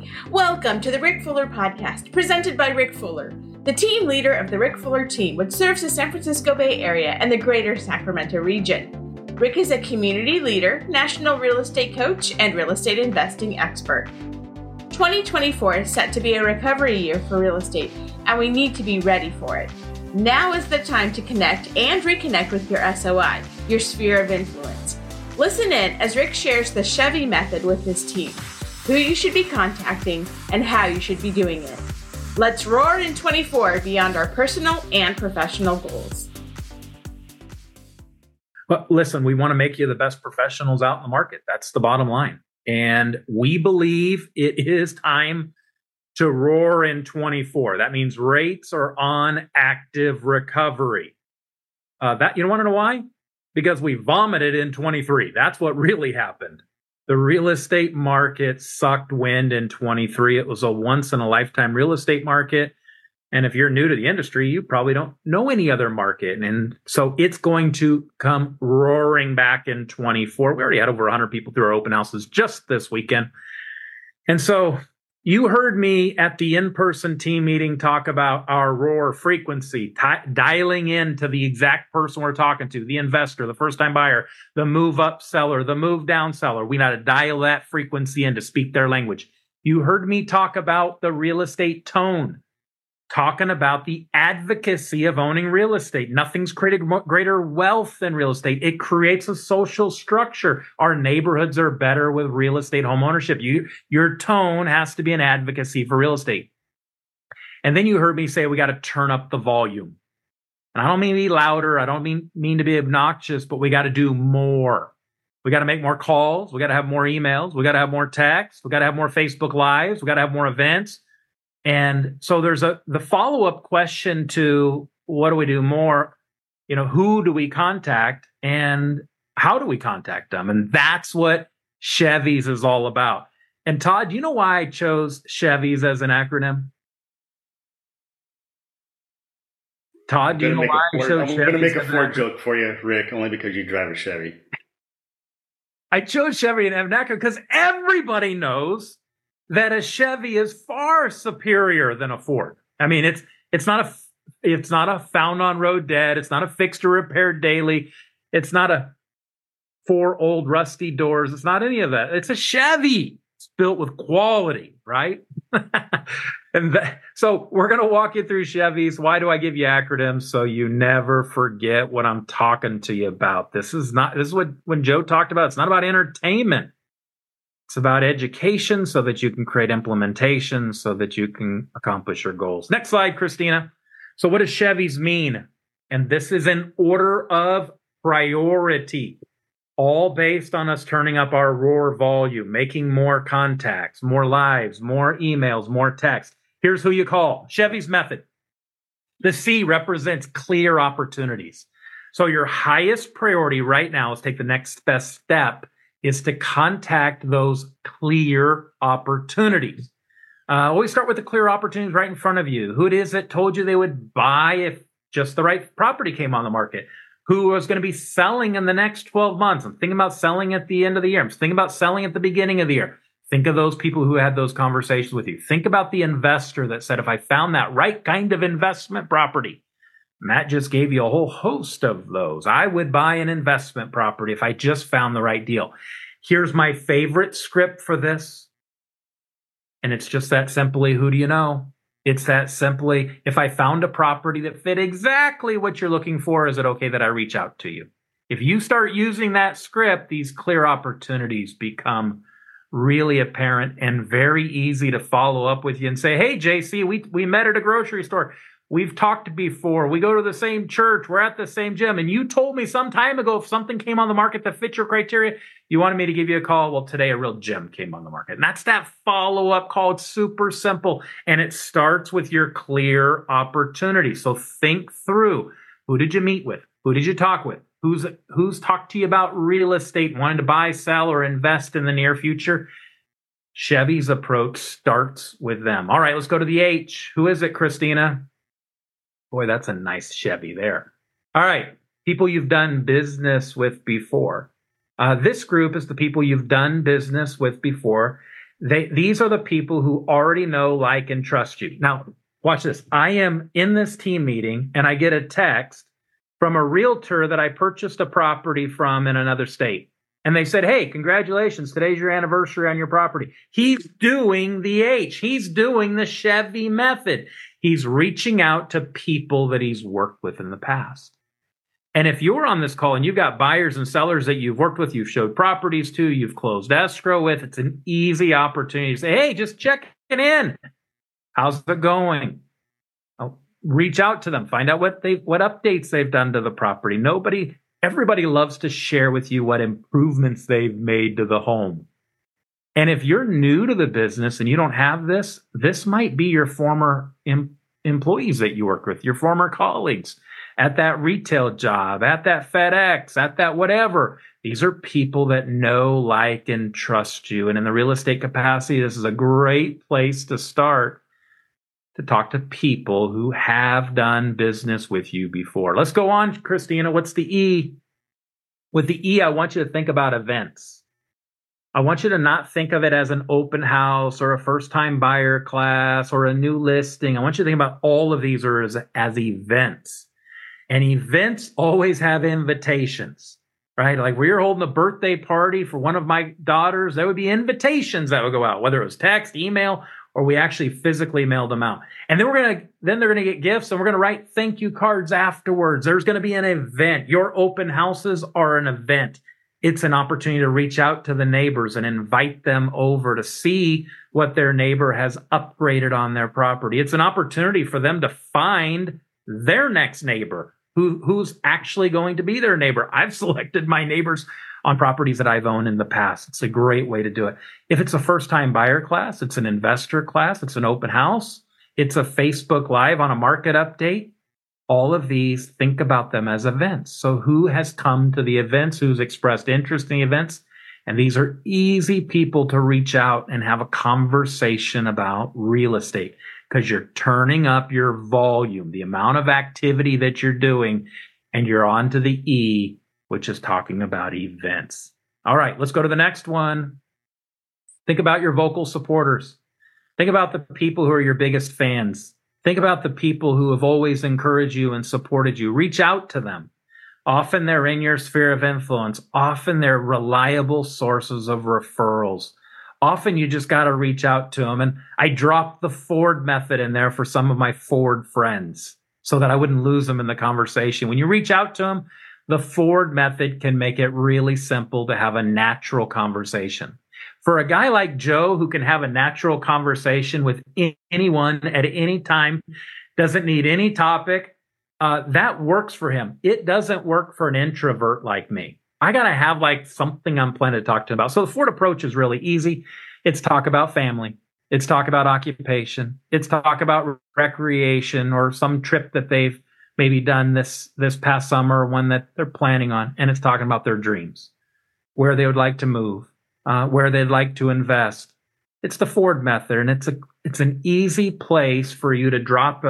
Welcome to the Rick Fuller Podcast, presented by Rick Fuller, the team leader of the Rick Fuller team, which serves the San Francisco Bay Area and the greater Sacramento region. Rick is a community leader, national real estate coach, and real estate investing expert. 2024 is set to be a recovery year for real estate, and we need to be ready for it. Now is the time to connect and reconnect with your SOI, your sphere of influence. Listen in as Rick shares the Chevy method with his team, who you should be contacting, and how you should be doing it. Let's roar in 24 beyond our personal and professional goals. Well, listen, we want to make you the best professionals out in the market. That's the bottom line. And we believe it is time to roar in 24. That means rates are on active recovery. You want to know why? Because we vomited in 23. That's what really happened. The real estate market sucked wind in 23. It was a once-in-a-lifetime real estate market. And if you're new to the industry, you probably don't know any other market. And so it's going to come roaring back in 24. We already had over 100 people through our open houses just this weekend. And so you heard me at the in-person team meeting talk about our roar frequency, dialing in to the exact person we're talking to, the investor, the first-time buyer, the move-up seller, the move-down seller. We got to dial that frequency in to speak their language. You heard me talk about the real estate tone, talking about the advocacy of owning real estate. Nothing's created greater wealth than real estate. It creates a social structure. Our neighborhoods are better with real estate home ownership. Your tone has to be an advocacy for real estate. And then you heard me say we got to turn up the volume. And I don't mean to be louder. I don't mean to be obnoxious, but we got to do more. We got to make more calls. We got to have more emails. We got to have more texts. We got to have more Facebook Lives. We got to have more events. And so there's the follow-up question to what do we do more? Who do we contact and how do we contact them? And that's what Chevys is all about. And Todd, do you know why I chose Chevys as an acronym? Todd, do you know why I chose Chevys? I'm going to make a Ford joke for you, Rick, only because you drive a Chevy. I chose Chevy and acronym because everybody knows that a Chevy is far superior than a Ford. I mean, it's not a found on road dead. It's not a fixed or repaired daily. It's not a 4 old rusty doors. It's not any of that. It's a Chevy. It's built with quality, right? So we're going to walk you through Chevys. Why do I give you acronyms? So you never forget what I'm talking to you about. This is what when Joe talked about. It's not about entertainment. It's about education so that you can create implementation so that you can accomplish your goals. Next slide, Christina. So what does Chevys mean? And this is in order of priority, all based on us turning up our roar volume, making more contacts, more lives, more emails, more text. Here's who you call. Chevy's method. The C represents clear opportunities. So your highest priority right now is take the next best step is to contact those clear opportunities. Always start with the clear opportunities right in front of you. Who it is that told you they would buy if just the right property came on the market? Who was going to be selling in the next 12 months? I'm thinking about selling at the end of the year. I'm thinking about selling at the beginning of the year. Think of those people who had those conversations with you. Think about the investor that said, if I found that right kind of investment property, Matt just gave you a whole host of those. I would buy an investment property if I just found the right deal. Here's my favorite script for this. And it's just that simply, who do you know? It's that simply, if I found a property that fit exactly what you're looking for, is it okay that I reach out to you? If you start using that script, these clear opportunities become really apparent and very easy to follow up with you and say, hey, JC, we met at a grocery store. We've talked before. We go to the same church. We're at the same gym. And you told me some time ago if something came on the market that fit your criteria, you wanted me to give you a call. Well, today a real gem came on the market. And that's that follow-up call. It's super simple. And it starts with your clear opportunity. So think through, who did you meet with? Who did you talk with? Who's talked to you about real estate, wanting to buy, sell, or invest in the near future? Chevy's approach starts with them. All right, let's go to the H. Who is it, Christina? Boy, that's a nice Chevy there. All right, people you've done business with before. This group is the people you've done business with before. These are the people who already know, like, and trust you. Now, watch this. I am in this team meeting and I get a text from a realtor that I purchased a property from in another state. And they said, hey, congratulations. Today's your anniversary on your property. He's doing the H. He's doing the Chevy method. He's reaching out to people that he's worked with in the past. And if you're on this call and you've got buyers and sellers that you've worked with, you've showed properties to, you've closed escrow with, it's an easy opportunity to say, hey, just checking in. How's it going? Reach out to them. Find out what updates they've done to the property. Everybody loves to share with you what improvements they've made to the home. And if you're new to the business and you don't have this might be your former employees that you work with, your former colleagues at that retail job, at that FedEx, at that whatever. These are people that know, like, and trust you. And in the real estate capacity, this is a great place to start to talk to people who have done business with you before. Let's go on, Christina. What's the E? With the E, I want you to think about events. I want you to not think of it as an open house or a first-time buyer class or a new listing. I want you to think about all of these as events. And events always have invitations, right? Like we're holding a birthday party for one of my daughters. There would be invitations that would go out, whether it was text, email, or we actually physically mailed them out. And then they're going to get gifts and we're going to write thank you cards afterwards. There's going to be an event. Your open houses are an event. It's an opportunity to reach out to the neighbors and invite them over to see what their neighbor has upgraded on their property. It's an opportunity for them to find their next neighbor who's actually going to be their neighbor. I've selected my neighbors on properties that I've owned in the past. It's a great way to do it. If it's a first-time buyer class, it's an investor class, it's an open house, it's a Facebook Live on a market update. All of these, think about them as events. So who has come to the events, who's expressed interest in the events? And these are easy people to reach out and have a conversation about real estate because you're turning up your volume, the amount of activity that you're doing, and you're on to the E, which is talking about events. All right, let's go to the next one. Think about your vocal supporters. Think about the people who are your biggest fans. Think about the people who have always encouraged you and supported you. Reach out to them. Often they're in your sphere of influence. Often they're reliable sources of referrals. Often you just got to reach out to them. And I dropped the Ford method in there for some of my Ford friends so that I wouldn't lose them in the conversation. When you reach out to them, the Ford method can make it really simple to have a natural conversation. For a guy like Joe who can have a natural conversation with anyone at any time, doesn't need any topic, that works for him. It doesn't work for an introvert like me. I got to have like something I'm planning to talk to him about. So the Ford approach is really easy. It's talk about family. It's talk about occupation. It's talk about recreation or some trip that they've maybe done this past summer, one that they're planning on. And it's talking about their dreams, where they would like to move, where they'd like to invest. It's the Ford method, and it's an easy place for you to drop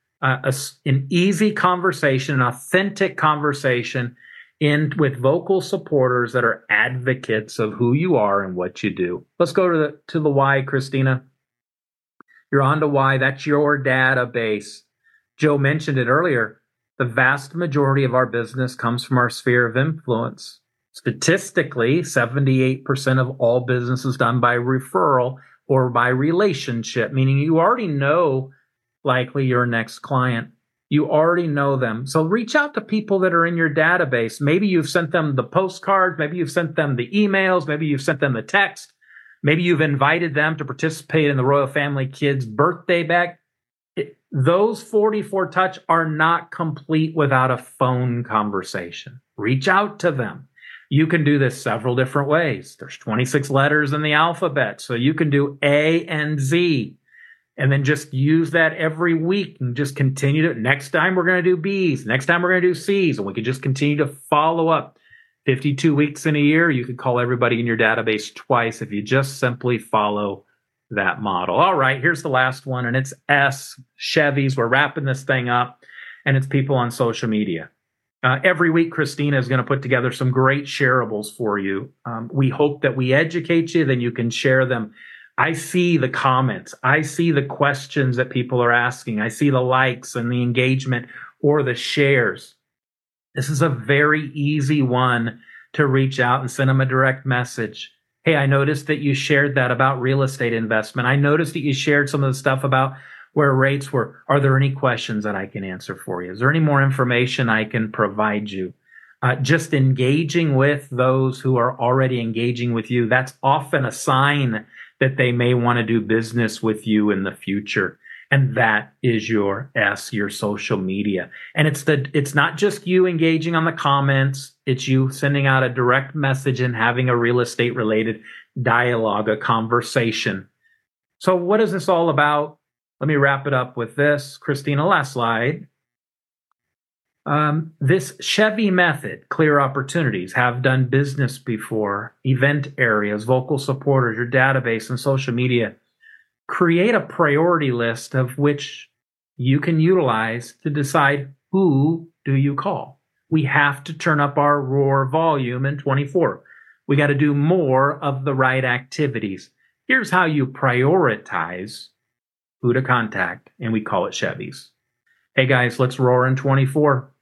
an easy conversation, an authentic conversation in with vocal supporters that are advocates of who you are and what you do. Let's go to the Y, Christina. You're on to Y. That's your database. Joe mentioned it earlier. The vast majority of our business comes from our sphere of influence. Statistically, 78% of all business is done by referral or by relationship, meaning you already know likely your next client. You already know them. So reach out to people that are in your database. Maybe you've sent them the postcards. Maybe you've sent them the emails. Maybe you've sent them the text. Maybe you've invited them to participate in the Royal Family Kids birthday bag. Those 44 touch are not complete without a phone conversation. Reach out to them. You can do this several different ways. There's 26 letters in the alphabet, so you can do A and Z. And then just use that every week and just continue to, next time we're going to do B's, next time we're going to do C's, and we can just continue to follow up. 52 weeks in a year, you could call everybody in your database twice if you just simply follow that model. All right, here's the last one, and it's S, Chevys. We're wrapping this thing up, and it's people on social media. Every week, Christina is going to put together some great shareables for you. We hope that we educate you, then you can share them I see the comments. I see the questions that people are asking. I see the likes and the engagement or the shares. This is a very easy one to reach out and send them a direct message. Hey, I noticed that you shared that about real estate investment. I noticed that you shared some of the stuff about where rates were. Are there any questions that I can answer for you? Is there any more information I can provide you? Just engaging with those who are already engaging with you, that's often a sign that they may want to do business with you in the future. And that is your social media. And it's not just you engaging on the comments, it's you sending out a direct message and having a real estate related dialogue, a conversation. So what is this all about? Let me wrap it up with this. Christina, last slide. This Chevy method, clear opportunities, have done business before, event areas, vocal supporters, your database, and social media. Create a priority list of which you can utilize to decide who do you call. We have to turn up our roar volume in 24. We got to do more of the right activities. Here's how you prioritize who to contact, and we call it Chevy's. Hey guys, let's roar in 24.